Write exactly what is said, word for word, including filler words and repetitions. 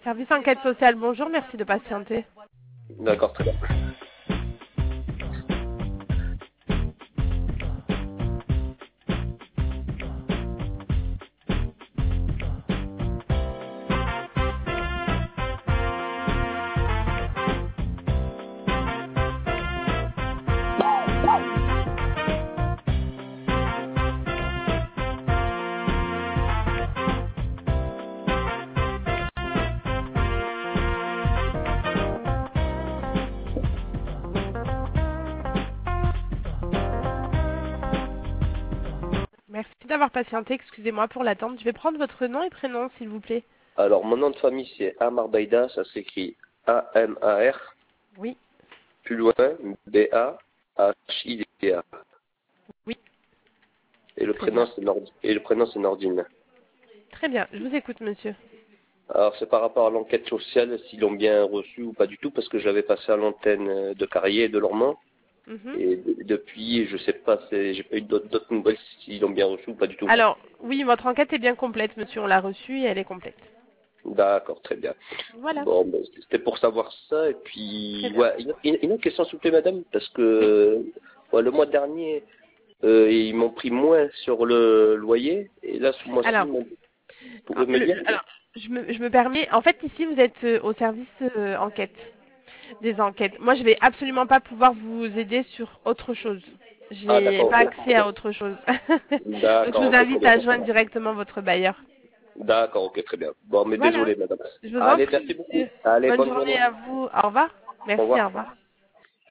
Service enquête sociale, bonjour, merci de patienter. D'accord, très bien. Merci d'avoir patienté, excusez-moi pour l'attente. Je vais prendre votre nom et prénom, s'il vous plaît. Alors, mon nom de famille, c'est Amar Baïda, ça s'écrit A M A R, Oui, plus loin, B A H I D A. oui, Et le très prénom, bien. c'est Nord... Et le prénom, c'est Nordine. Très bien, je vous écoute, monsieur. Alors, c'est par rapport à l'enquête sociale, s'ils l'ont bien reçu ou pas du tout, parce que j'avais passé à l'antenne de Carrier et de Lormont. Mhm. Et de- depuis, je sais pas, c'est- j'ai pas eu d'autres d'autres nouvelles s'ils l'ont bien reçu ou pas du tout. Alors, oui, votre enquête est bien complète, monsieur. On l'a reçue et elle est complète. D'accord, très bien. Voilà, Bon, ben, c'était pour savoir ça. Et très puis, bien. ouais, une, une- une autre question, s'il vous plaît, madame, parce Oui. que ouais, le mois dernier, euh, ils m'ont pris moins sur le loyer, et là, ce mois-ci, Alors, ils m'ont... Vous ah, pouvez me le- dire? le- alors je, me, je me permets, en fait, ici, vous êtes euh, au service euh, enquête, des enquêtes. Moi, je vais absolument pas pouvoir vous aider sur autre chose. Ah, J'ai d'accord, pas ok. accès à autre chose. Donc, je D'accord, vous ok, très invite bien. à joindre directement votre bailleur. D'accord, ok, très bien. Bon, mais Voilà. désolé, madame. Je vous en Allez, prie, merci beaucoup. monsieur. Allez, Bonne bonne journée journée. à vous. Au revoir. Au Merci, revoir. au revoir.